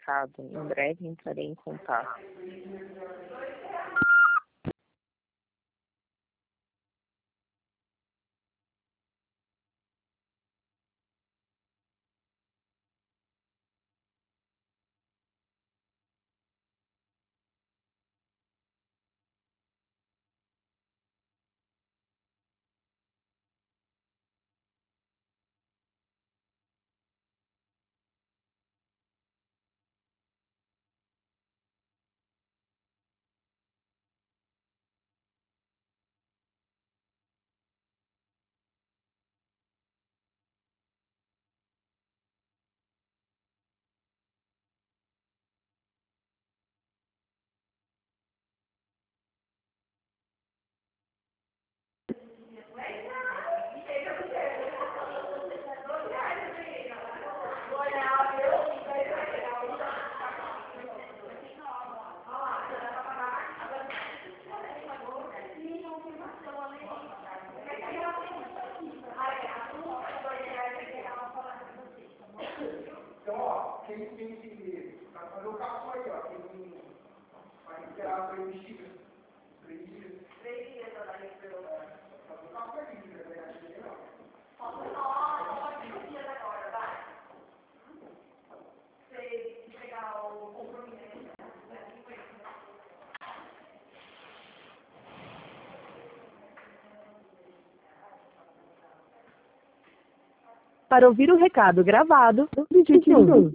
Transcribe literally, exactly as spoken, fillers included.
recado. Em breve entrarei em contato. Então, ó, quem tem que fazer o cálculo aí, ó, quem vai esperar três dias, três dias, três dias para dar isso, fazer o cálculo aí, né? Acho que não. Falta três dias agora, vai. Você pegar o compromisso. Para ouvir o recado gravado, digite um.